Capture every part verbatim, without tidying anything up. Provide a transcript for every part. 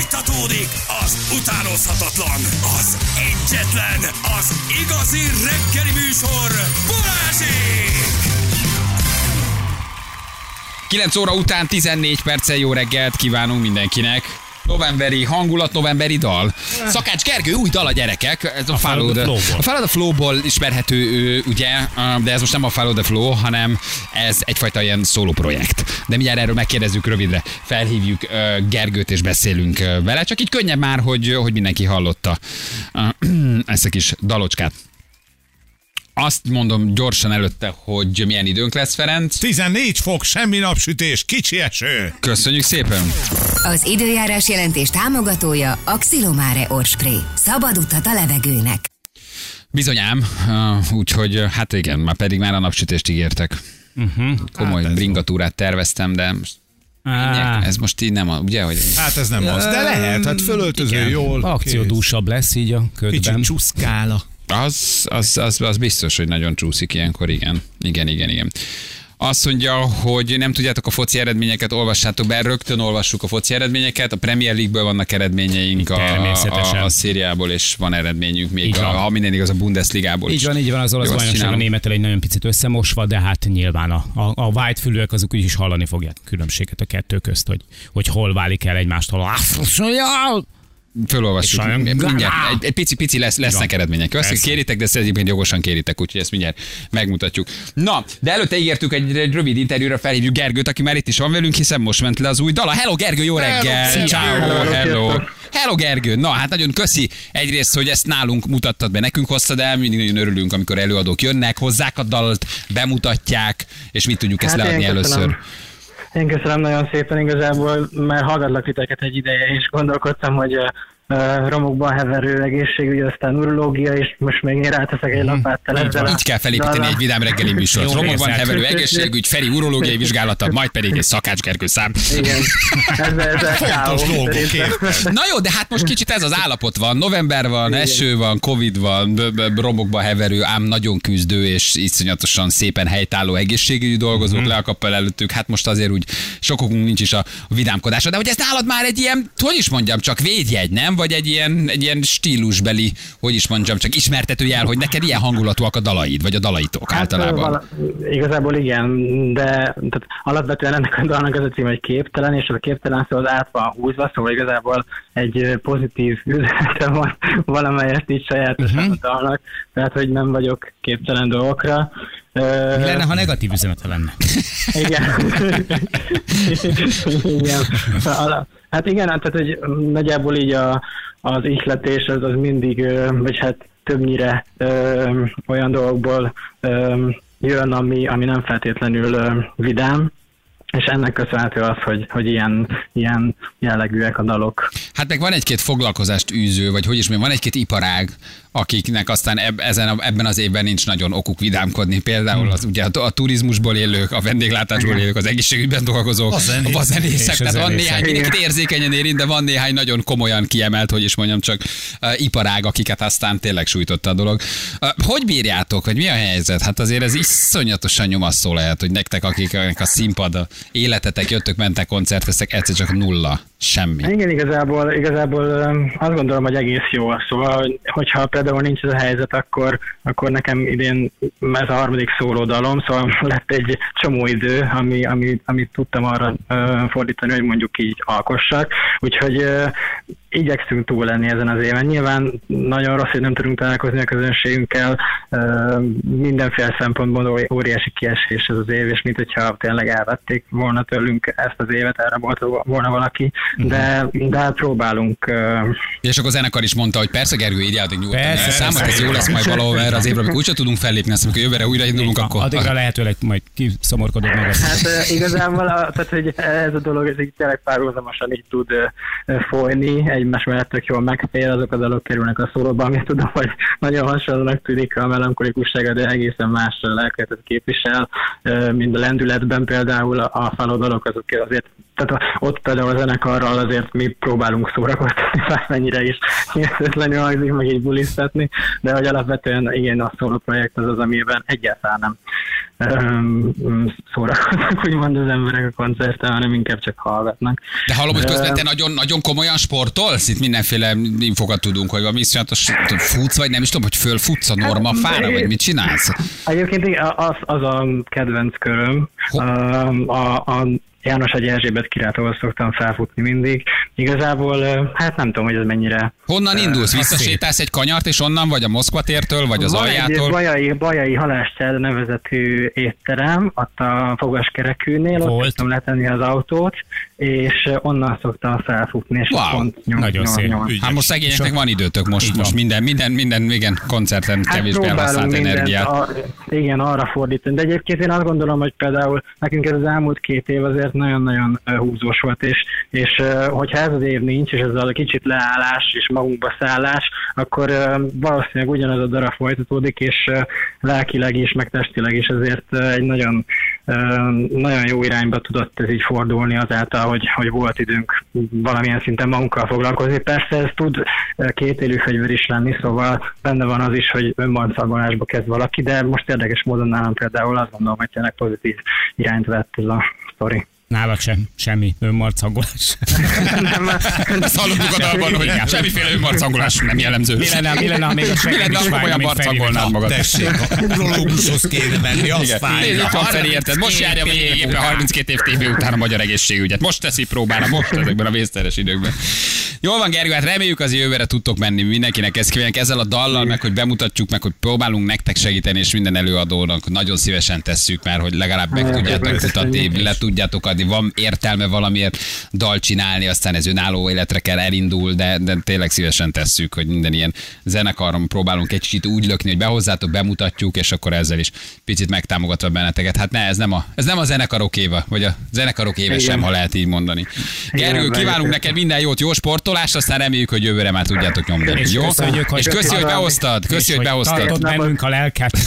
Folytatódik az utánozhatatlan, az egyetlen, az igazi reggeli műsor, Balázsék! kilenc óra után tizennégy perccel jó reggelt kívánunk mindenkinek. Novemberi hangulat, novemberi dal. Szakács Gergő, új dal a gyerekek. Ez a Follow the, a Follow the Flow-ból ismerhető, ugye, de ez most nem a Follow the Flow, hanem ez egyfajta ilyen szóló projekt. De mindjárt erről megkérdezzük rövidre, felhívjuk Gergőt és beszélünk vele. Csak így könnyebb már, hogy, hogy mindenki hallotta ezt a kis dalocskát. Azt mondom gyorsan előtte, hogy milyen időnk lesz, Ferenc. tizennégy fok, semmi napsütés, kicsi eső. Köszönjük szépen. Az időjárás jelentés támogatója a Xilomare Orspray. Szabad utat a levegőnek. Bizonyám, úgyhogy hát igen, már pedig már a napsütést ígértek. Uh-huh. Komoly hát bringatúrát terveztem, de most ah. ez most így nem, ugye? Hogy... Hát ez nem ja, az, de lehet, hát fölöltöző igen. Jól. Akciódúsabb lesz így a ködben. Kicsit csúszkála. Az, az, az, az biztos, hogy nagyon csúszik ilyenkor, igen. Igen, igen, igen. Azt mondja, hogy nem tudjátok a foci eredményeket, olvassátok be, rögtön olvassuk a foci eredményeket, a Premier League-ből vannak eredményeink, a, a, a szériából, és van eredményünk még, a, ha minden igaz, a Bundesligából is. Így van, így van, az olasz bajnokság a némettel egy nagyon picit összemosva, de hát nyilván a, a, a whitefülőek azok úgyis hallani fogják különbséget a kettő közt, hogy, hogy hol válik el egymástól. Fölolvassuk. Mindjárt. Egy, egy pici-pici lesz, lesznek eredmények. Azt kéritek, de ezt egyébként jogosan kéritek, úgyhogy ezt mindjárt megmutatjuk. Na, de előtte ígértük egy, egy rövid interjúra, felhívjuk Gergőt, aki már itt is van velünk, hiszen most ment le az új dala. Hello Gergő, jó reggel! Ciao, hello! Hello Gergő! Na, hát nagyon köszi egyrészt, hogy ezt nálunk mutattad be, nekünk hoztad el, mindig nagyon örülünk, amikor előadók jönnek, hozzák a dalt, bemutatják, és mit tudjuk ezt hát leadni először. Én köszönöm nagyon szépen, igazából már hallgatlak titeket egy ideje, és gondolkodtam, hogy uh, romokban heverő egészségügy, aztán urológia, és most még én ráteszek egy lapáttal ezzel. Így kell felépíteni dala. Egy vidám reggeli műsort. Romokban heverő egészségügy, Feri urológiai vizsgálata, majd pedig egy Szakács Gergő szám. Igen, ezzel, ezzel káó, na jó, de hát most kicsit ez az állapot van. November van, igen. Eső van, Covid van, romokban heverő, ám nagyon küzdő, és iszonyatosan szépen helytálló egészségügyi dolgozók mm-hmm. le a kappal előttük. Hát most azért úgy sokokunk nincs is a vidámkodásra. De hogy ez nálad már egy ilyen, hogy is mondjam, csak védjegy, nem? Vagy egy ilyen, egy ilyen stílusbeli, hogy is mondjam, csak ismertetőjel, hogy neked ilyen hangulatúak a dalaid, vagy a dalaitok hát, általában. Vala, igazából igen, de tehát alapvetően ennek a dalnak az a cím, hogy képtelen, és az a képtelen szó az át van húzva, szóval igazából egy pozitív üzenete van valamelyest így sajátosan uh-huh. a dalnak, tehát hogy nem vagyok képtelen dolgokra. Mi lenne, ha negatív üzenete lenne? Igen. Igen. Hát igen, tehát hogy nagyjából így a, az ihletés az, az mindig, vagy hát többnyire ö, olyan dolgokból ö, jön, ami, ami nem feltétlenül ö, vidám, és ennek köszönhető az, hogy, hogy ilyen, ilyen jellegűek a dalok. Hát meg van egy-két foglalkozást űző, vagy hogy is mondjam, van egy-két iparág, akiknek aztán eb, ezen a, ebben az évben nincs nagyon okuk vidámkodni. Például az, ugye a, a turizmusból élők, a vendéglátásból élők, az egészségügyben dolgozók, a zenészek. A zenészek. Tehát van néhány, mindenkit érzékenyen érint, de van néhány nagyon komolyan kiemelt, hogy is mondjam, csak uh, iparág, akiket aztán tényleg sújtotta a dolog. Uh, hogy bírjátok, vagy mi a helyzet? Hát azért ez iszonyatosan nyomasztó lehet, hogy nektek, akik a színpad, a életetek, jöttök, mentek, koncerteztek, egyszer csak nulla. Semmi. Igen, igazából, igazából azt gondolom, hogy egész jó. Szóval, hogyha például nincs ez a helyzet, akkor, akkor nekem idén ez a harmadik szóló dalom, szóval lett egy csomó idő, ami, ami, amit tudtam arra uh, fordítani, hogy mondjuk így alkossak. Úgyhogy uh, igyekszünk túl lenni ezen az éven. Nyilván nagyon rossz, hogy nem tudunk találkozni a közönségünkkel. Uh, mindenféle szempontból óriási kiesés ez az év, és mint hogyha tényleg elvették volna tőlünk ezt az évet, erre volt volna valaki. De, de hát próbálunk. Uh... És akkor a zenekar is mondta, hogy persze Gergő, így játék nyugodtan. Számot ez jó lesz majd valahol erre az évre, amikor úgyse tudunk fellépni, azt mondjuk, jövőre újra indulunk, akkor... Addigra lehetőleg majd kiszomorkodod meg. Hát uh, igazából a, tehát, hogy ez a dolog ez így tényleg párhuzamosan így tud uh, folyni, egymás mellett tök jól megfél, azok a dalok kerülnek a szólóba, amit tudom, hogy nagyon hasonlónak tűnik a melankolikussága, de egészen más lelketet képvisel, uh, mint a lendületben például a Follow dalok, azok azért, tehát ott például a zenekarral azért mi próbálunk szórakozni, mennyire is hihetetlenül hangzik, meg így bulisztatni, de hogy alapvetően igen, a szóló projekt az az, amiben egyáltalán nem szórakoznak, úgymond az emberek a koncerten, hanem inkább csak hallgatnak. De hallom, hogy közben te nagyon, nagyon komolyan sportolsz? Itt mindenféle infokat tudunk, hogy valami iszonyatos futsz, vagy nem is tudom, hogy fölfutsz a norma fára, vagy mit csinálsz? Egyébként az, az a kedvenc köröm. A, a, a János Ágy Erzsébet királytól szoktam felfutni mindig. Igazából, hát nem tudom, hogy ez mennyire... Honnan indulsz? Visszasétálsz egy kanyart, és onnan, vagy a Moszkva tértől, vagy az Van aljától? egy Bajai, Bajai Halászcsád nevezetű étterem, ott a fogaskerekűnél, ott szoktam letenni az autót, és onnan szoktam felfutni, és wow. pont nyom, Nagyon nyom, szép. nyom. Hát most szegényeknek van időtök, most, most minden, minden, minden, igen, koncerten Hát kevésbé elhasznált energiát. A, igen, arra fordítani. De egyébként én azt gondolom, hogy például nekünk ez az elmúlt két év azért nagyon-nagyon húzós volt, és, és hogyha ez az év nincs, és ez a kicsit leállás és magunkba szállás, akkor valószínűleg ugyanaz a darab folytatódik, és lelkileg is, meg testileg is ezért egy nagyon, nagyon jó irányba tudott ez így fordulni azáltal, hogy, hogy volt időnk valamilyen szinten magunkkal foglalkozni. Persze ez tud kétélű fegyver is lenni, szóval benne van az is, hogy önmarcangolásba kezd valaki, de most érdekes módon nálam például azt gondolom, hogy tényleg pozitív irányt vett ez a sztori. Nálad sem, semmi önmarcangolás. Ezt hallottuk a dalban, hogy semmiféle önmarcangolás nem jellemző. Mi lenne, mi lenne, ha még a Mi lenne, akkor olyan marcangolnád magad? Tessék, a urológushoz kéne menni, az fáj. Itt van Feri, érted? Most járja végig éppen harminckét év tévé után a magyar egészségügyet. Most teszi próbára, most ezekben a vészteres időkben. Jól van, Gergő, hát reméljük az jövőre tudtok menni, mindenkinek ezt kívánjuk ezzel a dallal, meg hogy bemutatjuk, meg hogy próbálunk nektek segíteni, és minden előadónak nagyon szívesen tesszük, mert hogy legalább meg tudjátok mutatni, le tudjátok adni, van értelme valamiért dal csinálni, aztán ez önálló életre kell elindul, de, de tényleg szívesen tesszük, hogy minden ilyen zenekaron próbálunk egy kicsit úgy lökni, hogy behozzátok, bemutatjuk, és akkor ezzel is picit megtámogatva benneteket. Hát ne, ez nem a, ez nem a zenekarok éve, vagy a zenekarok éve sem, ha lehet így mondani. Gergő, kívánunk neked minden jót, jó sportolást, aztán reméljük, hogy jövőre már tudjátok nyomni. És jó? köszönjük, hogy, és köszi, hogy behoztad. Köszi, hogy behoztad. Tartod bennünk a lelket.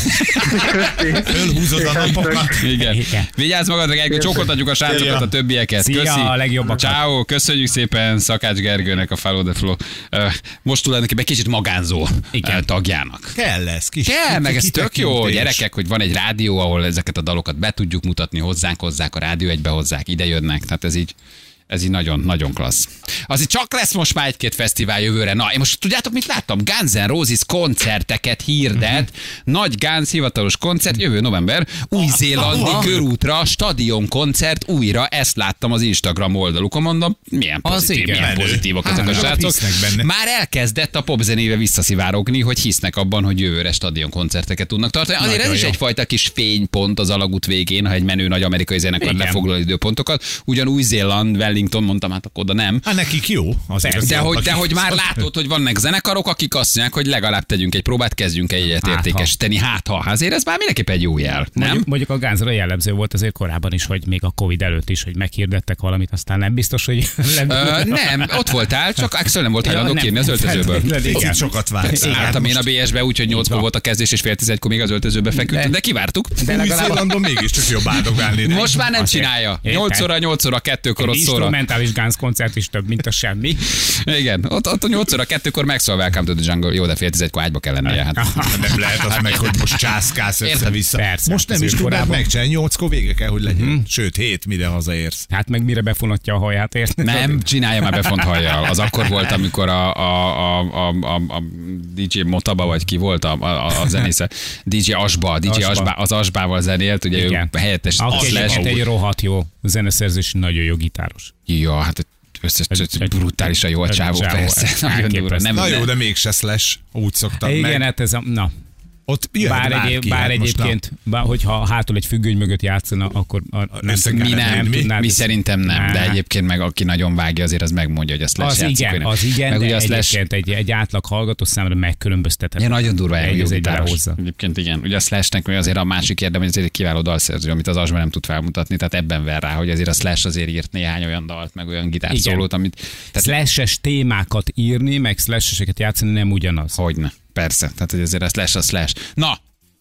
Fölhúzod a napokat. Igen. Vigyázz magadra, Gergő, csókot adjuk a srácokat, a többieket. Szia, Köszi. a legjobbakat. Ciao, köszönjük szépen Szakács Gergőnek, a Follow the Flow. Most tulajdonképpen kicsit magánzó Igen. tagjának. Kell lesz, kis Kell, meg ez tök jó, kitekintés. gyerekek, hogy van egy rádió, ahol ezeket a dalokat be tudjuk mutatni, hozzánk hozzák, a rádió egybe hozzák, ide jönnek, tehát ez így Ez így nagyon, nagyon klassz. Azért csak lesz most már egy-két fesztivál jövőre. Na, én most tudjátok, mit láttam? Guns N' Roses koncerteket hirdet. Uh-huh. Nagy Guns hivatalos koncert jövő november. Új-zélandi körútra, stadion koncert újra. Ezt láttam az Instagram oldalukon, mondom. Milyen pozitív, igen, milyen menő. pozitívak ezek a Á, srácok. hisznek benne. Már elkezdett a popzenébe visszaszivárogni, hogy hisznek abban, hogy jövőre stadion koncerteket tudnak tartani. Azért Nagyon ez is jó. egyfajta kis fénypont az alagút végén, ha egy menő nagy amerikai zenekar Igen. lefoglal időpontokat. Ugyan Új-Zéland, Wellington, mondtam, hát akkor oda nem. Hát nekik jó. Azért De az hogy, jobb, de akik- hogy már látod, hogy vannak zenekarok, akik azt mondják, hogy legalább tegyünk egy próbát, kezdjünk egy egyet Hát, ha. értékesíteni. Hát ha, azért ez már mindenképp egy jó jel, nem? Mondjuk, mondjuk a Gunsra jellemző volt azért korábban is, hogy még a Covid előtt is, hogy meghirdettek valamit, aztán nem biztos, hogy... Ö, nem, ott voltál, csak Axel nem volt Ja, hajlandó nem. kírni az öltözőből. Picit sokat vársz. Álltam én a bé es-be, úgyhogy nyolckor volt a kezdés, és fél tizenegykor még az öltözőbe feküdtünk, de kivártuk. De legalább Új-Zélandon mégiscsak jobb áldogálni. Most már nem Azért. csinálja. Érted? nyolc óra, nyolc óra, kettőkor egy ott szóra. instrumentális Guns koncert is több, mint a semmi. Igen, ott, ott a nyolc óra, kettőkor megszól Welcome to the Jungle. Jó, de fél tizenegykor ágyba kell lennie. Hát. Nem lehet az meg, hogy most császkálsz Értem. össze-vissza. Persze, Most nem az is ő tudnád korában. megcsinálni, nyolckor vége kell, hogy legyen. Sőt, hét, mire hazaérsz. Hát meg mire befonatja a haját, érted? Nem, csinálja már befont hajjal. Az akkor volt, amikor a, a, a, a, a, a dé dzsé Motaba, vagy ki volt a, a, a zenésze, dé dzsé Asba, a dé dzsé Asba. Asba, az Asbával zenélt, ugye Igen. ő helyettes Aki Slash. egyébként egy rohadt jó zeneszerzés, nagyon jó gitáros. Ja, hát összes brutálisan jó a csávó, Csávó, persze. Nagyon elképesztő. durva. Nem, Na jó, nem- de mégse Slash. Úgy szoktam Igen, meg. hát ez a... Na, Ott jöhet bár, bárki, egyéb, bár hát most na. egyébként, bár, hogyha hátul egy függöny mögött játszana, akkor a, nem, Össze Mi kellene nem, tenni. mi, tudnád mi ezt- szerintem nem, de Á. egyébként meg aki nagyon vágja, azért az megmondja, hogy a Slash Az játszik. igen, vagy nem. az igen, meg de ugye a Slash, egyébként egy, egy átlag hallgató számára megkülönböztetett. ja, nagyon durva egy, jó az egy gitáros. hozza. Egyébként igen. Ugye a Slashnek még azért a másik érdem, hogy azért egy kiváló dalszerző, amit az Asba nem tud felmutatni, tehát ebben ver rá, hogy azért a Slash azért írt néhány olyan dalt, meg olyan gitárszólót, amit... Tehát, Slash-es témákat írni, meg slash-eseket játszani nem ugyanaz. hogyne. Persze, tehát hogy azért a Slash a Slash. Na,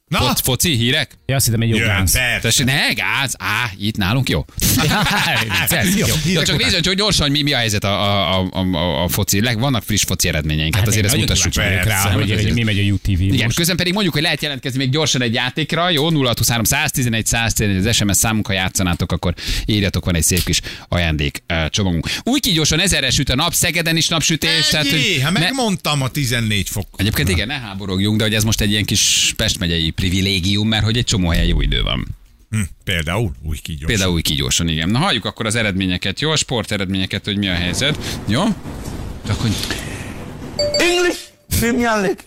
Na? Foc, foci, hírek? Ja, azt hittem egy jó Jön, gáz. persze. Tessék, ne, gáz. Á, itt nálunk jó. Ez jó. Ja, csak nézd, hogy gyorsan mi, mi a helyzet a, a, a, a, a foci. Leg, vannak friss foci eredményeink, hát, hát azért ezt mutassuk meg rá, persze, hogy, hogy mi megy a U T V. igen, most. közben pedig mondjuk, hogy lehet jelentkezni még gyorsan egy játékra, jó, nulla hat huszonhárom száztizenegy száztizenegy az es em es számunk, ha játszanátok, akkor írjatok, van egy szép kis ajándék uh, csomagunk. Úgy ki gyorsan ezerre süt a nap, Szegeden is napsütés. Tehát, Ennyi, hogy hát ne- megmondtam a tizennégy fok. Egyébként igen, ne háborogjunk, de hogy ez most egy ilyen kis Pest megyei privilégium, mert hogy egy csomó helyen jó idő van. Hm, például úgy kígyós. Például úgy kígyósan, igen. Na halljuk akkor az eredményeket, jó? A sport eredményeket, hogy mi a helyzet. Jó? Akkor... English Premier League.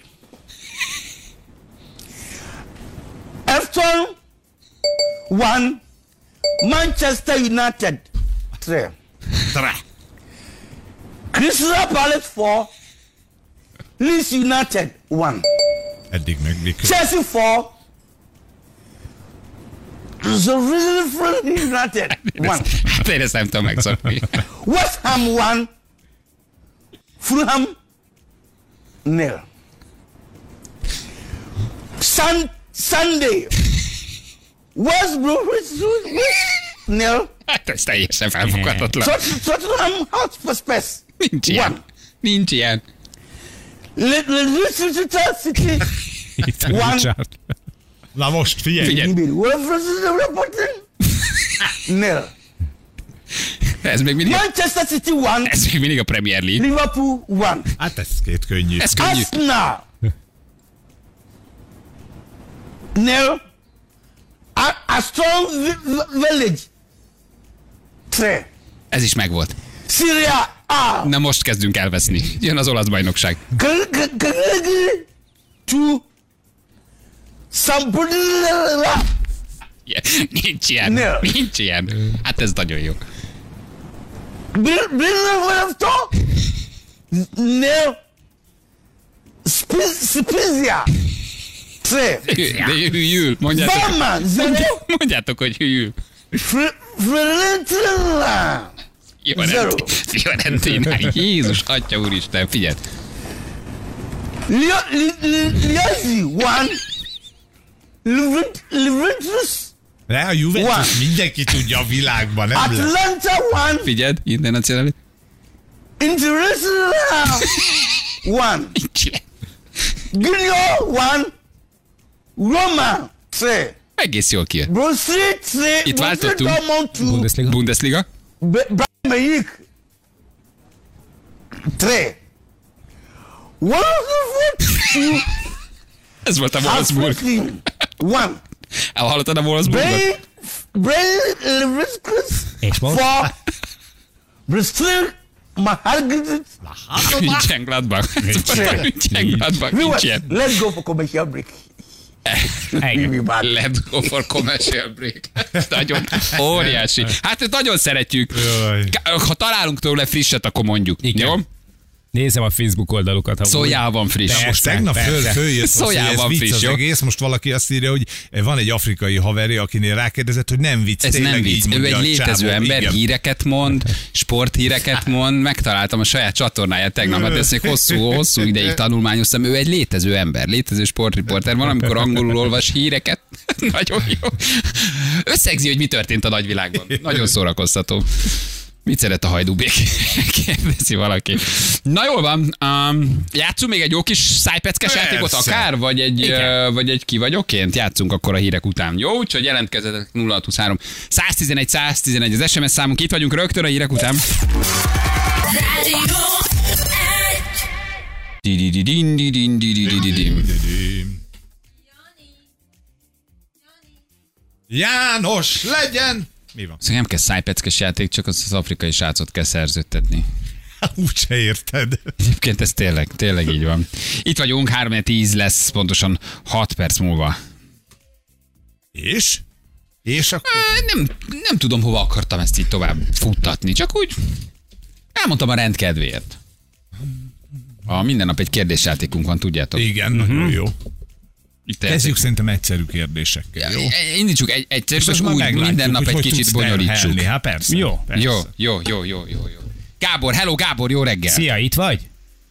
Everton one, Manchester United three. Tra. Crystal Palace four, Leeds United one. Eddig meg mikor. Chelsea four, Sheffield United one. Hát én ezt nem tudom megszokni. West Ham one, Fulham nil. Sun, Sunday, West Bromwich nil. Hát ez teljesen felfoghatatlan. Tot- Tottenham Hotspur Spurs Nincs ilyen. one. Nincs ilyen. Le- Le- Leicester City one. Na most figyelj. Figyelj, Wolverhampton nil. ez még mindig, Manchester City one, ez még mindig a Premier League. Liverpool one. Hát ez két könnyű. Ez könnyű. Arsenal nil. A, a strong vi- vi- village three. Ez is megvolt. Syria A. Na most kezdünk elveszni. Jön az olasz bajnokság. Cagliari two. Sampdoria Yeah. Nincs ilyen. Ne. Ninch ilyen. Hát ez nagyon jó. Benevento nil. Spi- Spezia three. De hülyül. Mondjátok, Parma zero. mondjátok, hogy hülyül. Fr- Fiorentina zero. Fiorentina. Jézus, atya úristen, figyelj. Lio- Li- Li- Liozzi one. Levent- Juventus De a Juventus One. mindenki tudja a világban, nem lehet. Atlanta one. Figyeld, internacionális. International one. Nincs ilyen. Junior one. Roma three. Egész jól kijött. Borussia three. Itt váltottunk. Dortmund two. Bundesliga. Bundesliga. Be- Bayern Munich three. Wolfsburg two. Ez volt a Wolfsburg. Hapoel one. Elhallottad a Wolfsburgot? Brain Brain Leverkusen És most? four. Bristol Mahargit. Nincsen Gladbach. Nincsen Gladbach. Nincs ilyen. Let's go for commercial break. We'll be back. Let's go for commercial break. Ez nagyon óriási. Hát ezt nagyon szeretjük. Jaj. Ha találunk tőle frisset, akkor mondjuk. Igen. Jó? Nézem a Facebook oldalukat. ha úgy- Szójában friss. De Most tegnap persze. föl, följött, az, hogy Szójában ez vicc friss, az jó? egész. Most valaki azt írja, hogy van egy afrikai haverja, akinél rákérdezett, hogy nem vicc. Ez tényleg nem így vicc. Ő mondja egy a létező csávó. ember, Igen. híreket mond, sporthíreket mond, megtaláltam a saját csatornáját tegnap, hát ezt még hosszú, hosszú ideig tanulmányoztam. Ő egy létező ember, létező sportriporter. Van, amikor angolul olvas híreket. Nagyon jó. Összegzi, hogy mi történt a nagyvilágban. Nagyon szórakoztató. Mit szeret a hajdúbék? Kérdezi valaki. Na jól van, um, játszunk még egy jó kis szájpeckes Persze. játékot akár, vagy egy, uh, vagy egy ki vagyokként? Játszunk akkor a hírek után. Jó, úgyhogy jelentkezzetek nulla hat huszonhárom száztizenegy száztizenegy az es em es számunk. Itt vagyunk rögtön a hírek után. Di-di-di-din, di-din, di-di-di-din. János, legyen! Mi van? Szóval nem kell szájpeckes játék, csak az, az afrikai srácot kell szerződtetni. Úgyse érted. Egyébként ez tényleg, tényleg így van. Itt vagyunk, három tíz lesz pontosan hat perc múlva. És? És akkor? Ö, Nem, nem tudom, hova akartam ezt így tovább futtatni, csak úgy elmondtam a rendkedvéért. A minden nap egy kérdésjátékunk van, tudjátok. Igen, nagyon jó. Itt Kezdjük szerintem egyszerű kérdésekkel, jó? Indítsuk egy, egy, És és már úgy meglátjuk, minden nap hogy egy hogy kicsit tudsz bonyolítsuk. terhelni. Hát persze. Jó. persze. Jó, jó, jó, jó, jó, jó. Gábor, hello Gábor, jó reggel. Szia, itt vagy?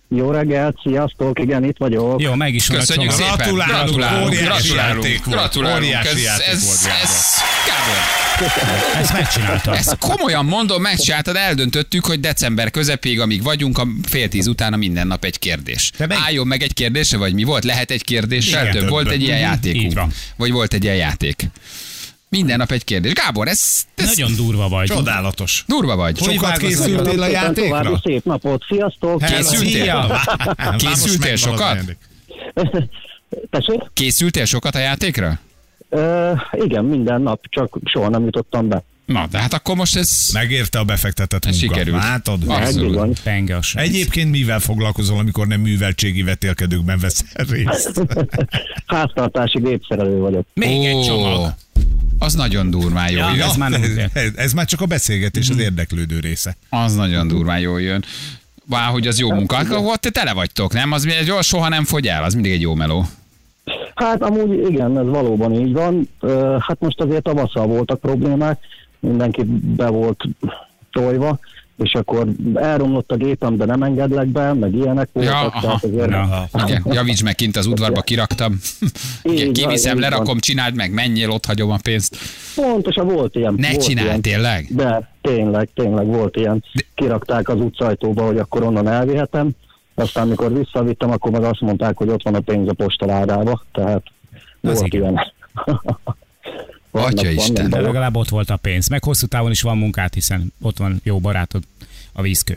Jó reggelt, sziasztok, igen, itt vagyok. Jó, meg is van a Köszönjük csomag. szépen. Gratulálunk, Gratulálunk. óriási Gratulálunk. játék volt. Gratulálunk. Óriási Ez, játék ez, volt, Gábor. ez, Gábor. Ezt megcsinálta. Ezt komolyan mondom, megcsináltad, eldöntöttük, hogy december közepéig, amíg vagyunk, a fél tíz utána minden nap egy kérdés. Te meg- Álljon meg egy kérdése, vagy mi volt? Lehet egy kérdéssel? Igen, Több. Volt több. egy ilyen Mhm. játékunk. Így van. Vagy volt egy ilyen játék. Minden nap egy kérdés. Gábor, ez, ez Nagyon durva vagy. Csodálatos. durva vagy. Sokat vágod készültél a További játékra? szép napot, sziasztok. Hello, Készültél? szia! Készültél Most megvan az sokat? ajándék. Tessék? Készültél sokat a játékra? Ö, igen, minden nap, csak soha nem jutottam be. Na, de hát akkor most ez Megérte a befektetett munka. sikerült. Látod? Abszolút. Bizony. Penge a srác. Egyébként mivel foglalkozol, amikor nem műveltségi vetélkedőkben veszel részt? Háztartási gépszerelő vagyok. Még egy Ó, csomag. Az nagyon durván jól Ja, jön. ez már nem úgy. ez, ez már csak a beszélgetés, az érdeklődő része. Az nagyon durván jól jön. Vá, hogy az jó munka. Akkor te tele vagytok, nem? Az egy- soha nem fogy el, az mindig egy jó meló. Hát amúgy igen, ez valóban így van. Ö, hát most azért tavasszal voltak problémák, mindenki be volt tojva, és akkor elromlott a gépem, de nem engedlek be, meg ilyenek voltak. aha. tehát azért... Ja. Igen, javíts meg kint az udvarba, kiraktam. Így van, Kiviszem, így lerakom, van. csináld meg, menjél, ott hagyom a pénzt. Pontosan volt ilyen. Ne volt csinálj, ilyen. tényleg? De tényleg, tényleg volt ilyen. Kirakták az utcajtóba, hogy akkor onnan elvihetem. Aztán, amikor visszavittem, akkor meg azt mondták, hogy ott van a pénz a postaládába. Tehát Az volt igen. ilyen. Vannak- Atya vannak Isten. De dolgok. legalább ott volt a pénz. Meg hosszú távon is van munkát, hiszen ott van jó barátod, a vízkő.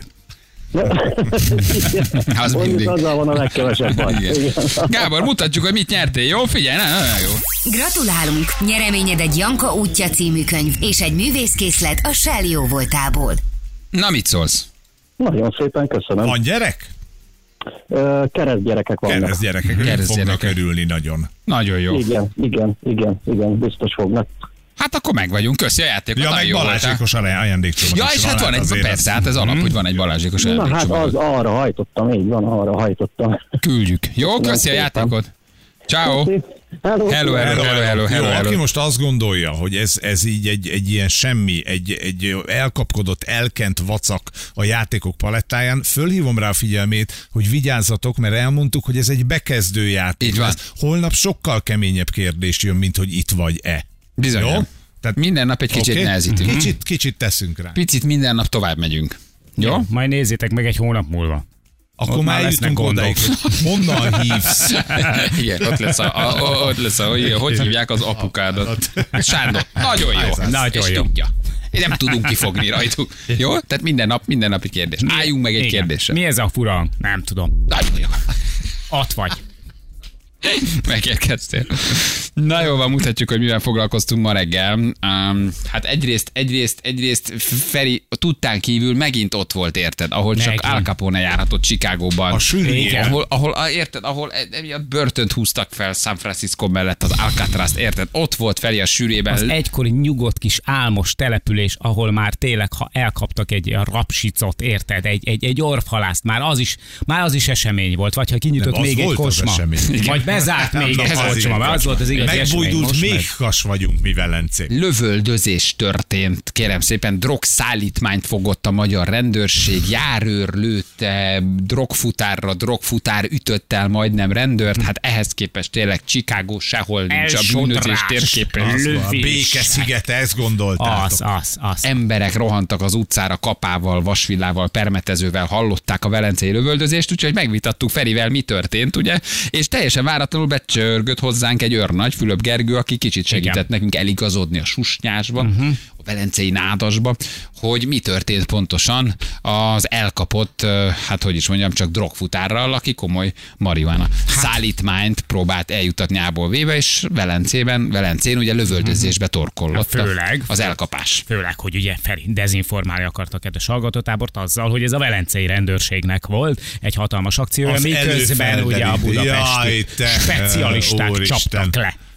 Az Mondjuk mindig. azzal van a legkevesebb baj. Igen. Igen. Gábor, mutatjuk, hogy mit nyertél, jó? Figyelj, na, nagyon jó. Gratulálunk! Nyereményed egy Janka útja című könyv és egy művészkészlet a Shell jó voltából. Na, mit szólsz? Nagyon szépen köszönöm. Van gyerek? Ö, Keresztgyerekek vannak. Kereszt gyerekek, ők Kereszt fognak gyerekek. örülni nagyon. Nagyon jó. Igen, igen, igen, igen, biztos fognak. Hát akkor meg vagyunk, köszi a játékot, Ja, nagyon meg jó voltál. Balázsékos ajándékcsomag. Ja, is és hát van egy, azért persze, az- hát ez alap, hogy van egy balázsékos Na hát az, ajándékcsomag. arra hajtottam, így van, arra hajtottam. Küldjük. Jó, köszi a szépen. játékot. Ciao. Hello, Hello, hello, hello, hello, hello, Jó, aki hello. most azt gondolja, hogy ez, ez így egy, egy ilyen semmi, egy, egy elkapkodott, elkent vacak a játékok palettáján, fölhívom rá a figyelmét, hogy vigyázzatok, mert elmondtuk, hogy ez egy bekezdő játék. Így van. lesz. Holnap sokkal keményebb kérdés jön, mint hogy itt vagy-e. Bizony. Jó? Tehát minden nap egy kicsit Oké? nehezítünk. Kicsit, kicsit teszünk rá. Picit minden nap tovább megyünk. Jó? Majd nézzétek meg egy hónap múlva. Akkor Ott már már eljutunk lesznek odáig, gondok. hogy honnan hívsz. Igen, ott lesz a, a, ott lesz a hogy, hogy hívják az apukádat. Sándor, nagyon jó. Ez az. Nagyon és jó. tudja. Nem tudunk kifogni rajtuk. Jó? Tehát minden nap, minden napi kérdés. Álljunk meg egy Igen. kérdéssel. Mi ez a fura? Nem tudom. Nagyon jó. Ott vagy. Megérkeztél. Na jó, van, mutatjuk, hogy mivel foglalkoztunk ma reggel. Um, hát egyrészt, egyrészt, egyrészt Feri tudtán kívül megint ott volt, érted? Ahol csak Megint. Al Capone járhatott Chicagóban. A sűrűjén. Igen. Ahol, ahol, ah, érted, ahol emiatt börtönt húztak fel San Francisco mellett az Alcatraz-t, érted? Ott volt Feri a sűrében. Az egykori nyugodt kis álmos település, ahol már tényleg, ha elkaptak egy ilyen rapsicot, érted, egy, egy, egy orvhalászt, már az is, már az is esemény volt, vagy ha kinyitott Nem, az még egy volt az kocsma, esemény. vagy bezárt még Nem, egy az kocsma, igen. mert az volt az igazi esemény. Megbújdult, Most meg- méhkas vagyunk mi Velencék. Lövöldözés történt, kérem szépen, drogszállítmányt fogott a magyar rendőrség, járőr lőtte, drogfutárra, drogfutár ütött el majdnem rendőrt, hát ehhez képest tényleg Chicago sehol nincs a bűnözés Elsodrás, térképen. Az van, a lövés. békeszigete, ezt gondoltátok. Az, az, az. Emberek rohantak az utcára kapával, vasvillával, permetezővel, hallották a velencei lövöldözést, úgyhogy megvitattuk Ferivel, mi történt, ugye? És teljesen váratlanul becsörgött hozzánk egy őrnagy, Fülöp Gergő, aki kicsit segített Igen. nekünk eligazodni a susnyásba, uh-huh. a velencei nádasba, hogy mi történt pontosan az elkapott, ö, hát hogy is mondjam, csak drogfutárral, aki komoly marihuana szállítmányt próbált eljutatni A-ból B-be, és Velencében, Velencén ugye lövöldözésbe torkollott Hát főleg. az elkapás. Főleg, hogy ugye Feri dezinformálni akarta a kedves hallgatótábort azzal, hogy ez a velencei rendőrségnek volt egy hatalmas akciója, Az miközben ugye a előfelderít- budapesti Jaj, te, specialisták Úristen. csaptak le.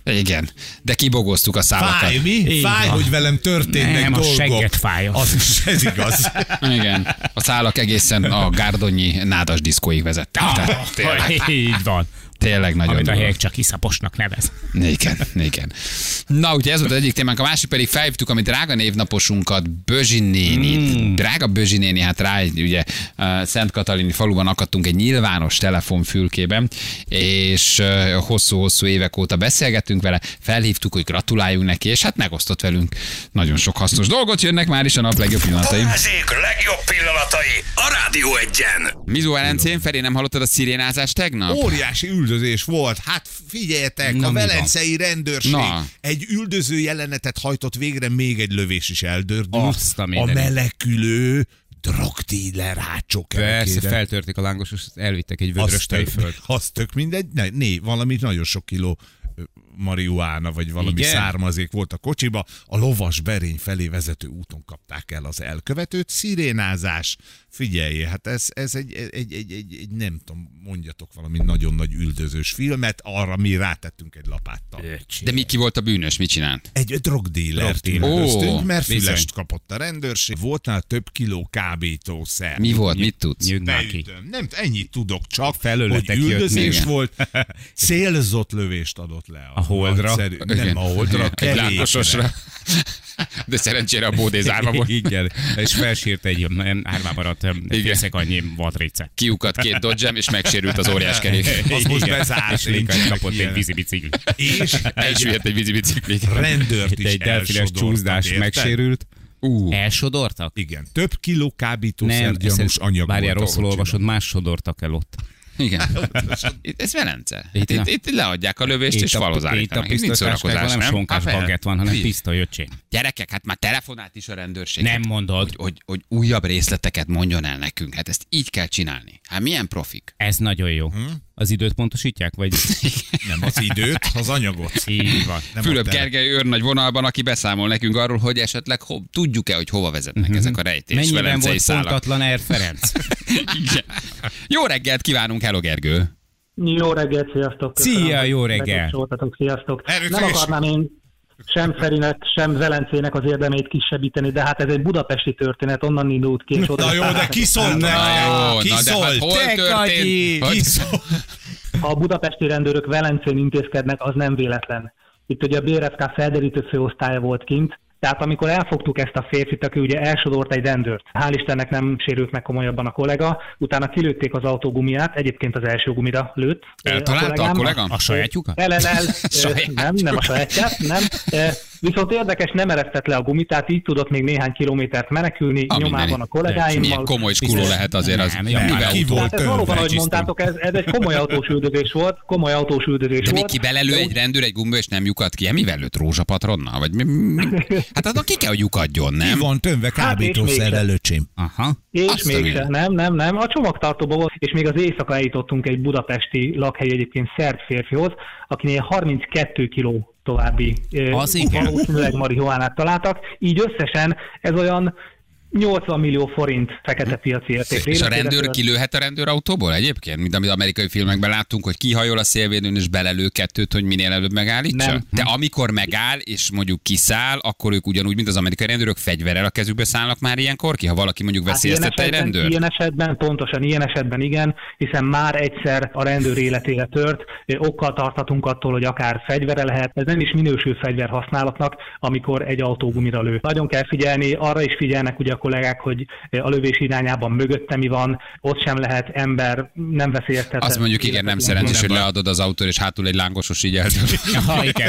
Igen, de kibogoztuk a szálakat. Fáj, mi? Így Fáj, van. hogy velem történnek Nem, a dolgok. segget fáj. Az is, ez igaz. Igen, a szálak egészen a gárdonyi nádas diszkóig vezettek. Tehát tényleg, Így van. tényleg nagyon Amit a durva. helyek csak iszaposnak nevez. Igen, igen. Na, ugye ez volt az egyik témánk, a másik pedig felhívtuk a mi drága névnaposunkat, Bözsi nénit. Mm. Drága Bözsi néni, hát rá, ugye uh, Szent Katalini faluban akadtunk egy nyilvános telefonfülkében, és uh, hosszú-hosszú évek óta beszélgettünk vele, felhívtuk, hogy gratuláljunk neki, és hát megosztott velünk nagyon sok hasznos dolgot, jönnek már is a nap legjobb pillanatai. Balázsék legjobb pillanatai a Rádió Egyen. Mizó Elencén, Feri, nem hallottad a szirénázást tegnap? Óriási üldözés volt. Hát figyeljetek, Na, a mi van? velencei rendőrség Na. egy üldöző jelenetet hajtott végre, még egy lövés is eldördült. Azt a A mindenit. menekülő drogdíler hátsó Persze, kerekére. feltörték a lángos, és elvittek egy Az vödrös tök, tejföld. az tök mindegy. Ne, né, valami nagyon sok kiló ö, marihuána, vagy valami Igen? származék volt a kocsiba. A lovas berény felé vezető úton kapták el az elkövetőt. Szirénázás. Figyelj, hát ez, ez egy, egy, egy, egy, egy, egy, nem tudom, mondjatok valami nagyon nagy üldözős filmet, arra mi rátettünk egy lapáttal. De mi ki volt a bűnös, mit csinált? Egy drogdílert Drogdíler. üldöztünk, Ó, mert bizony. fülest kapott a rendőrség. Volt nála több kiló kábítószer. Mi volt, mit tudsz? Nyugd már ki. Beütöm. Nem, ennyit tudok csak, Felőletek hogy jött üldözés még. volt, célzott lövést adott le. A holdra? nagyszerű- Nem Igen. a holdra, a Egy kerékre. lángososra. De szerencsére a bódé zárva volt. Igen, és felsírt egy árvá maradt fészek annyi vadréce. Kiukadt két dodge és megsérült az óriás kerék. Az most Igen. bezárt, És nincs Léka kapott ilyen. egy vízi bicikli. És egy Elsüllyedt egy vízibicikli. rendőrt is Egy delfines elsodortak, csúszdás érted? megsérült. Ú, Elsodortak? Igen, több kiló kábítószer Nem, gyanús ezt anyag várjál, volt a rosszul kocsiban. olvasod, más sodortak el ott. igen. Itt- Ez Velence. Itt, Itt- itt, itt leadják a lövést, és Itt a, itt a valózállítanak. Itt nincs pisztolytáskában szórakozás, nem sonkás Hát, bagett van, hanem Figyelj. tiszta jöcsém. Gyerekek, hát már telefonált is a rendőrség. Nem mondod. Hogy, hogy, hogy újabb részleteket mondjon el nekünk. Hát ezt így kell csinálni. Hát milyen profik? Ez nagyon jó. Az időt pontosítják? Vagy Nem az időt, az anyagot. így van. Nem Fülöp a tele- Gergely őrnagy vonalban, aki beszámol nekünk arról, hogy esetleg ho, tudjuk-e, hogy hova vezetnek uh-huh. ezek a rejtés Mennyiben velencei volt szálak. pontatlan Air Ferenc? Igen. Jó reggelt kívánunk, hello Gergő! Jó reggelt, sziasztok! Szia, Köszönöm, hogy jó reggel. bekapcsoltatok, sziasztok! Erős Nem és- akarnám én sem Ferinek, sem Velencének az érdemét kisebbíteni, de hát ez egy budapesti történet, onnan indult ki. és oda- Na jó, de ki szólt? Na jó, Ki na de hát szólt? hol Te történt? Kagyi! Hogy- Ki szólt? Ha a budapesti rendőrök Velencén intézkednek, az nem véletlen. Itt ugye a bé er ef ká felderítő főosztálya volt kint, tehát amikor elfogtuk ezt a férfit, aki ugye elsodort egy rendőrt, hál' Istennek nem sérült meg komolyabban a kollega, utána kilőtték az autógumiját, egyébként az első gumira lőtt. Eltalálta a kollégám. kollega? A sajátjukat? Ellenel, Saját. nem, nem a sajátját, nem. E, Viszont érdekes, nem eresztett le a gumit, tehát így tudott még néhány kilométert menekülni, A nyomában mindenit. a kollégáimmal. Milyen komoly skuló lehet azért az. Nem, jó, mivel már ki autó? volt? Tehát ez valóban, ahogy Tömve, mondtátok, ez, ez egy komoly autós üldözés volt, komoly autós üldözés De mi volt. ki belelő egy rendőr egy gumba, és nem lyukat ki? Mivel lőtt rózsapatronnal? Vagy mi, mi? Hát azon ki kell, hogy lyukadjon, Ki nem? van tömve Hát és kábítószer mégsem. előcsém? Aha. És Azt a mégsem, mindenit. nem, nem, nem. A csomagtartóban volt, és még az éjszaka eljutottunk egy budapesti lakhely egyébként szerb férfihoz, akinél harminckettő kiló további eh, Az igen. valószínűleg marihuánát találtak. Így összesen ez olyan nyolcvan millió forint fekete piaci érték. És a Életére rendőr tört. kilőhet a rendőrautóból egyébként? Mint amit amerikai filmekben láttunk, hogy kihajol a szélvédőn és belelő kettőt, hogy minél előbb megállítsa? Nem. De amikor megáll és mondjuk kiszáll, akkor ők ugyanúgy, mint az amerikai rendőrök, fegyverrel a kezükbe szállnak már ilyenkor ki, ha valaki mondjuk Hát ilyen veszélyeztette egy esetben, rendőr? ilyen esetben, pontosan ilyen esetben igen, hiszen már egyszer a rendőr életére tört, okkal tarthatunk attól, hogy akár fegyvere lehet, ez nem is minősül fegyver használatnak, amikor egy autógumira lő. Nagyon kell figyelni, arra is figyelnek ugye a kollégák, hogy a lövés irányában mögötte mi van, ott sem lehet ember, nem veszélyeztetett. Azt mondjuk igen, nem szerencsés, hogy leadod az autót, és hátul egy lángosos így eldől. Ha, igen.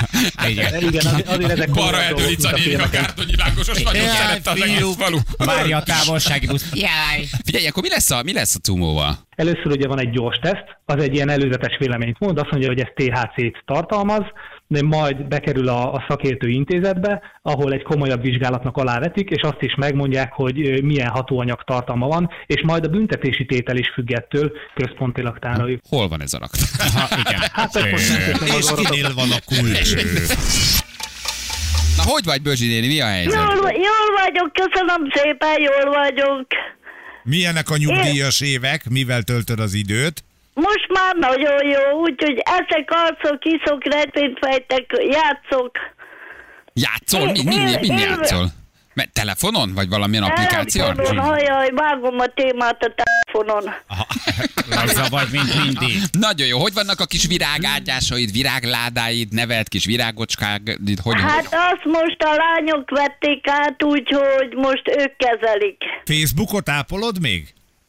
Igen. Igen, az- azért ezek Balra komoly eldől dolgok, itt mint a a filmeken. gárdonyi lángosos, nagyon Jaj, szerette az egész fiúk. falu. Várja a távolsági busz. Jaj. Figyelj, akkor mi lesz a, mi lesz a cumóval? Először ugye van egy gyors teszt, az egy ilyen előzetes véleményt mond, azt mondja, hogy ez té há cét tartalmaz, de majd bekerül a, a szakértő intézetbe, ahol egy komolyabb vizsgálatnak alávetik, és azt is megmondják, hogy ö, milyen hatóanyag tartalma van, és majd a büntetési tétel is függ ettől, központilag tároljuk. Hol van ez a raktár? Ha, igen. Hát ezt most nem köszönöm És az orrotok. kinél van a kulcs? Na, hogy vagy, Bözsi néni, mi a helyzet? Jól, jól vagyok, köszönöm szépen, jól vagyok. Milyenek a nyugdíjas évek? Mivel töltöd az időt? most már nagyon jó, úgyhogy eszek, alszok, iszok, rejtvényt fejtek, játszok. Játszol? Mi, mi, mi, mi Én- játszol? Mert telefonon? Vagy valamilyen applikáción? Telefonon, hajaj, vágom a témát a telefonon. Azzal vagy, mint mindig. Nagyon jó. Hogy vannak a kis virágágyásaid, virágládáid, nevelt kis virágocskáid? Hogy, Hát azt most a lányok vették át, úgyhogy most ők kezelik. Facebookot ápolod még?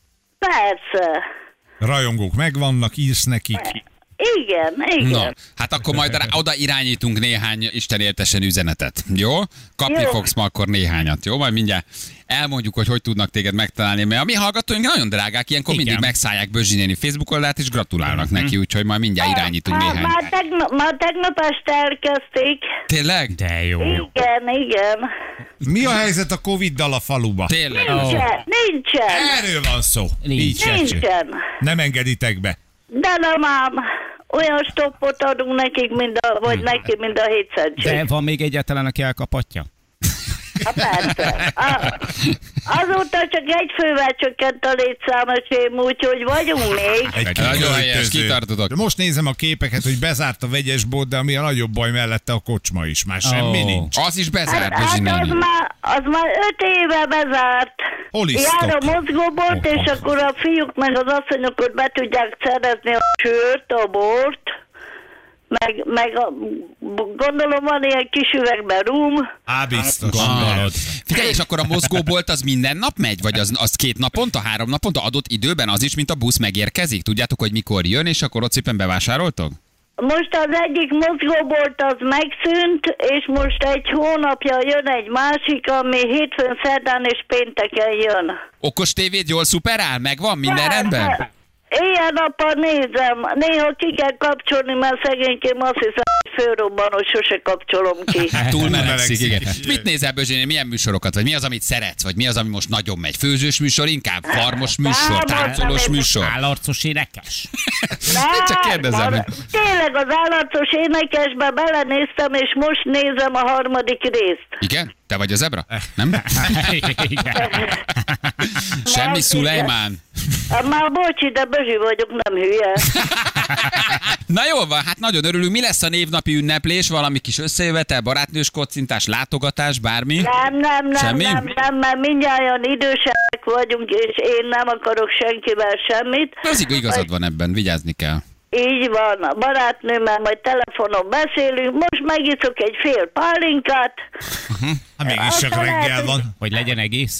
Persze. Rajongók megvannak, írsz nekik. Igen, igen. Na, hát akkor majd rá, oda irányítunk néhány Isten éltesen üzenetet, jó? Kapni Jó. fogsz ma akkor néhányat, jó? Majd mindjárt elmondjuk, hogy hogy tudnak téged megtalálni, mert a mi hallgatóink nagyon drágák, ilyenkor Igen. mindig megszállják Bözsi néni Facebook oldalát, és gratulálnak neki, úgyhogy majd mindjárt irányítunk Hát néhány. már tegnap, már tegnap este elkezdték. Tényleg? De jó. Igen, igen. Mi a helyzet a Coviddal a faluba? Tényleg? Nincsen, nincsen. Erről van szó. Nincs. Így se. Nincsen. Nem engeditek be. De nem ám. Olyan stoppot adunk nekik, mint a, vagy neki, mint a hétszentség. De van még egyáltalán, aki elkapatja? Hát persze. A, azóta csak egy fővel csökkent a létszámosém, úgyhogy vagyunk még. Egy Nagyon helyes, kiköltöző. kitartotok. De most nézem a képeket, hogy bezárt a vegyesbolt, de ami a nagyobb baj mellette a kocsma is. Már semmi Ó. nincs. Az is bezárt, Hát, Bözsi hát az, néni. már, az már öt éve bezárt. Hol is Jár a stop? mozgóbolt, és akkor a fiúk meg az asszonyok ott be tudják szerezni a sört, a bort, meg, meg a, gondolom van ilyen kis üvegben rum. Á, biztos. Gondolod. Figyelj, és akkor a mozgóbolt az minden nap megy? Vagy az, az két naponta, három naponta adott időben az is, mint a busz megérkezik? Tudjátok, hogy mikor jön, és akkor ott szépen bevásároltok? Most az egyik mozgóbolt az megszűnt, és most egy hónapja jön egy másik, ami hétfőn, szerdán és pénteken jön. Okos tévét jól szuperál? Megvan? Minden rendben? Éjjel-nappal nézem. Néha ki kell kapcsolni, mert szegénykém azt hiszem, hogy fölrobban, hogy sose kapcsolom ki. Túl melegszik, melegszik, igen. igen. Mit nézel, Bözsi, milyen műsorokat? Vagy mi az, amit szeretsz? Vagy mi az, ami most nagyon megy? Főzős műsor inkább? Farmos műsor? Nem, Táncolós nem, műsor? Állarcos énekes. Nem, csak kérdezem, már tényleg az állatos énekesbe belenéztem, és most nézem a harmadik részt. Igen? Te vagy a zebra? Nem? Igen. Semmi Nem, Szulejmán. Már bocsi, de Bözsi vagyok, nem hülye. Na jól van, hát nagyon örülünk. Mi lesz a névnapi ünneplés? Valami kis összejövetel, barátnős kocintás, látogatás, bármi? Nem, nem, nem, Semmi? nem, nem, mert mindjárt idősek vagyunk, és én nem akarok senkivel semmit. Az igaz, igazad van ebben, vigyázni kell. Így van, a barátnőmmel majd telefonon beszélünk, most megiszok egy fél pálinkát. Hát mégis csak Aztán reggel lehet, van. Hogy legyen egész.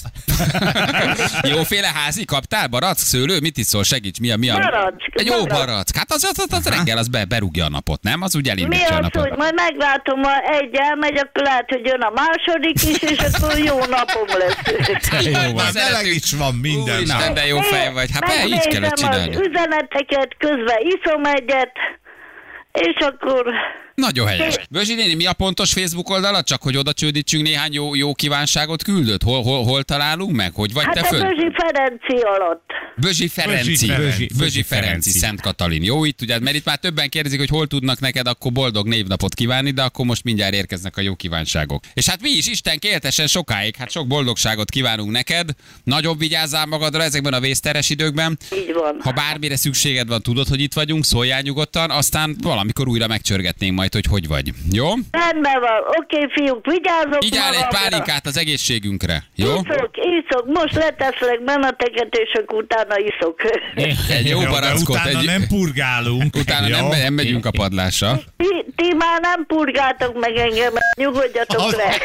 Jóféle házi kaptál? Barack, szőlő? Mit iszol? Segíts, mi a... Mi a... Barack, Egy jó barack. barack. Hát az, az, az, az reggel az be, berúgja a napot, nem? Az úgy Mi elindítja a az, napot. hogy majd meglátom, ha egy elmegy, akkor lehet, hogy jön a második is, és akkor jó napom lesz. Jaj, Már szeretünk. meleg is van minden Úristen, nap. de jó fej vagy. Hát be, így kellett Megnézem csinálni. az üzeneteket, közben iszom egyet, és akkor... Nagyon helyes. Bözsi néni, mi a pontos Facebook oldala? Csak hogy oda csődítsünk néhány jó, jó kívánságot küldött? Hol, hol, hol találunk meg? Hogy vagy Hát te a föl? Bözsi Ferenci alatt. Bözsi Ferenci. Bözsi Bözsi, Ferenci. Ferenci, Szent Katalin. Jó, így tudjád, mert itt már többen kérdezik, hogy hol tudnak neked akkor boldog névnapot kívánni, de akkor most mindjárt érkeznek a jó kívánságok. És hát mi is, Isten kéltesen sokáig, hát sok boldogságot kívánunk neked. Nagyon vigyázzál magadra ezekben a vészteres időkben. Így van. Ha bármire szükséged van, tudod, hogy itt vagyunk, szóljál nyugodtan, aztán valamikor újra megcsörgetnénk majd, hogy hogy vagy. Jó? Rendben van. Oké, fiúk, vigyázok Így áll egy magamra. pálinkát az egészségünkre. Jó? Iszok, iszok. Most leteszlek benneteket, és akkor utána iszok. Egy jó Jó, de barackot. utána Egy... nem purgálunk. Utána nem, Jó? nem megyünk a padlásra. Ti, ti már nem purgáltok meg engem, nyugodjatok Az- le.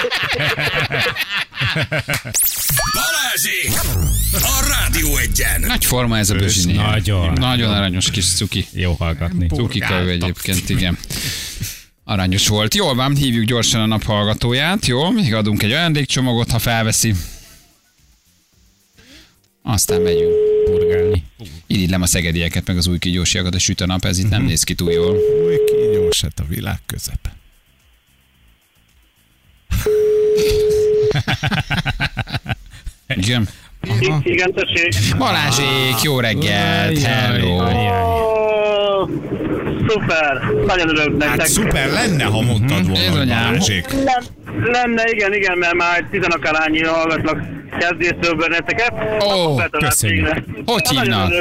Balázsék! A Rádió Egyen! Nagy forma ez a Bözsi néni. Nagyon. Nagyon aranyos kis cuki. Jó hallgatni. Cukika ő egyébként, igen. Aranyos volt. Jól van, hívjuk gyorsan a nap hallgatóját, jó? Még adunk egy ajándékcsomagot, ha felveszi. Aztán megyünk. Purgálni. Irigylem a szegedieket, meg az új kígyósiakat, a süt a nap, ez itt nem néz ki túl jól. Új kígyós, hát a világ közepe. Igen. Igen, tessék. Balázsék, jó reggelt, hello. Ó, szuper. Nagyon örülök Hát nektek. szuper lenne, ha mondtad volna, hogy Bizonyám. Balázsék. Lenne, lenne, igen, igen, mert már egy tizenakárányi hallgatlak kezdészről benneteket. Ó, Betalált köszönjük. végre. Hogy Nagyon hívnak? örülök.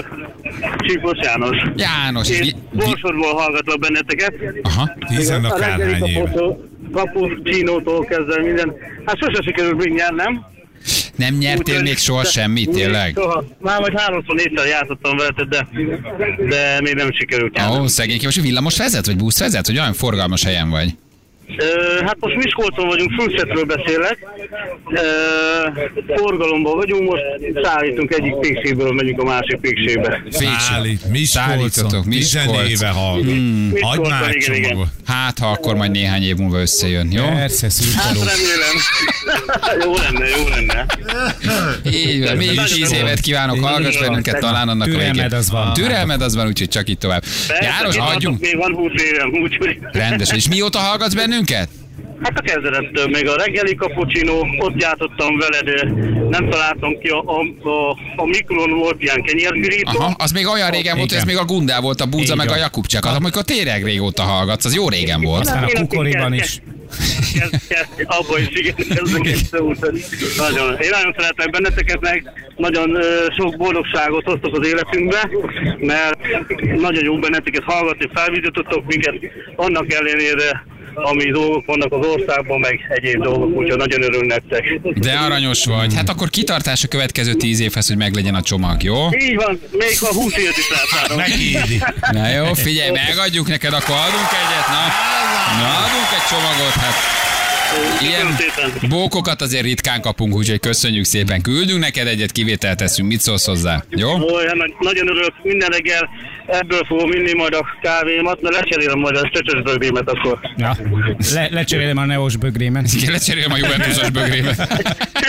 Csípos János. János. Én vi- Borsodból hallgatlak benneteket. Aha. Tizen A reggeli akárhány éve. kapucsinótól kezdve minden. Hát sose sikerült még nyernem. Nem nyertél Úgyhogy- még soha semmit, tényleg? Soha. Már majd háromszor négyszer játszottam veletek, de, de még nem sikerült Ó, nyernem. oh, szegény, most villamos vezet, vagy busz vezet, hogy olyan forgalmas helyen vagy? Ö, hát most Miskolcon vagyunk, Fülszetről beszélek. Ö, forgalomban vagyunk, most szállítunk egyik pékségből, megyünk a másik pékségbe. Szállít, Miskolcon, Szállítotok, tizen Miskolc. éve hallgat. Hmm. Hagyd már igen, igen. csomagot. Hát, ha akkor majd néhány év múlva összejön, jó? Persze, Hát szurkoló. remélem. jó lenne, jó lenne. Így van, még tíz évet kívánok, hallgass bennünket, talán annak a Türelmed végén. az van. Türelmed az van, úgyhogy csak itt tovább. János, Persze, hagyjunk. Még van húsz évem, úgyhogy... Rendes. És mióta hallgatsz bennünket? Hát a kezdetettől, még a reggeli cappuccino, ott játszottam veled, nem találtam ki, a, a, a, a mikron volt ilyen kenyérpirító. Aha, az még olyan régen volt, hogy ez még a Gundel volt, a Búza Így meg a van. Jakubcsák. Az, amikor tényleg régóta hallgatsz, az jó régen volt. Aztán a Én kukoriban kezd- is. kezd- kezd- Abban is igen, kezdek egy úton. Nagyon. Én nagyon szeretek benneteket, meg nagyon ö, sok boldogságot hoztok az életünkbe, mert nagyon jó benneteket hallgatni, felvidítotok minket, annak ellenére, ami dolgok vannak az országban, meg egyéb dolgok, úgyhogy nagyon örülünk nektek. De aranyos vagy. Hát akkor kitartás a következő tíz évhez, hogy meglegyen a csomag, jó? Így van, még a húsz évet is rászállom. Megéri. Na jó, figyelj, megadjuk neked, akkor adunk egyet, na. Na, adunk egy csomagot, hát. Ilyen bókokat azért ritkán kapunk, úgyhogy köszönjük szépen. Küldünk neked egyet, kivételt teszünk. Mit szólsz hozzá? Jó? Olyan, nagyon örülök, minden reggel ebből fogom inni majd a kávémat, mert lecserélem majd a csöcsös bögrémet akkor. Ja. Le, lecserélem a neos bögrémet. Igen, lecserélem a Juventusos bögrémet.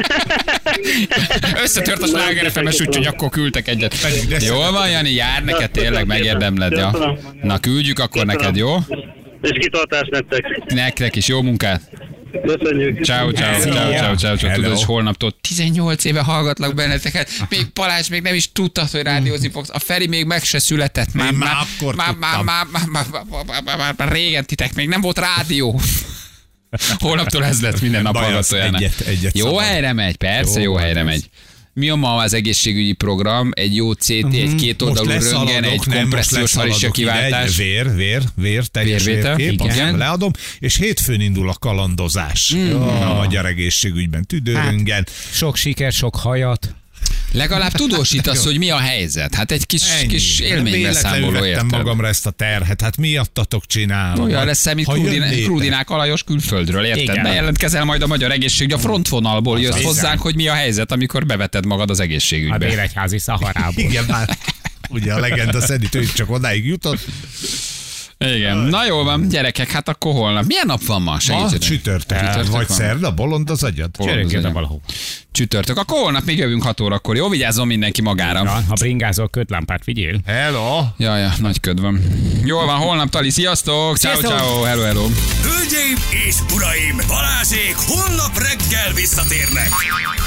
Összetört a Sláger ef em-es, úgyhogy akkor küldtek egyet. Jól van, Jani, jár neked, tényleg megérdemled, ja. Na, küldjük akkor neked, jó? És kitartás nektek. Nektek is jó munkát. Köszönjük. Ciao, ciao, ciao, ciao, ciao, ciao. Hello. Tudod, és holnaptól tizennyolc éve hallgatlak benneteket. Még Balázs még nem is tudtad, hogy rádiózni fogsz. A Feri még meg se született. Már, Én már már, akkor már, már, tudtam. már, már, már, már, már, már, már, már régen titek még nem volt rádió. Holnaptól ez lett minden nap Baj az, hallgatójának. egyet- egyet Jó szabad. helyre megy, persze, jó, Jó helyre van megy. Mi a ma az egészségügyi program? Egy jó cé té, egy kétoldalú Most röntgen, leszaladok, egy nem, kompressziós most leszaladok ide, harisnya egy vér, vér, vér, teljes Vérvétel, vérkép, igen. azt leadom, és hétfőn indul a kalandozás a magyar egészségügyben, tüdőröntgen. Sok siker, sok hajat. Legalább tudósítasz, hogy mi a helyzet. Hát egy kis, Ennyi. kis élménybeszámoló, Véletlenül vettem érted? magamra ezt a terhet, hát miattatok csinálom. Olyan Hát, lesz, mint ha Krudinák, jönnétek. Krudinák Alajos külföldről, érted? Igen. Bejelentkezel majd a magyar egészségügy, a frontvonalból jössz Az hozzánk, bizony. hogy mi a helyzet, amikor beveted magad az A egészségügybe. Béregyházi Szaharából. Igen, már ugye a legenda szerint ő csak odáig jutott. Igen. Na jól van, gyerekek, hát akkor holnap. Milyen nap van ma? Ma Segítsetek. csütörtök, Csütörtök vagy van. szerda, bolond az agyad. Csörögjön a valahol. Csütörtök. Akkor holnap még jövünk hat órakor, jó? Vigyázzon mindenki magára. Ja, ha bringázol, kötlámpát vigyél. Hello! Ja, ja, nagy köd van. Jól van, holnap Tali, sziasztok! Ciao, Sziasztok! ciao, hello, hello. Hölgyeim és uraim, Balázsék holnap reggel visszatérnek.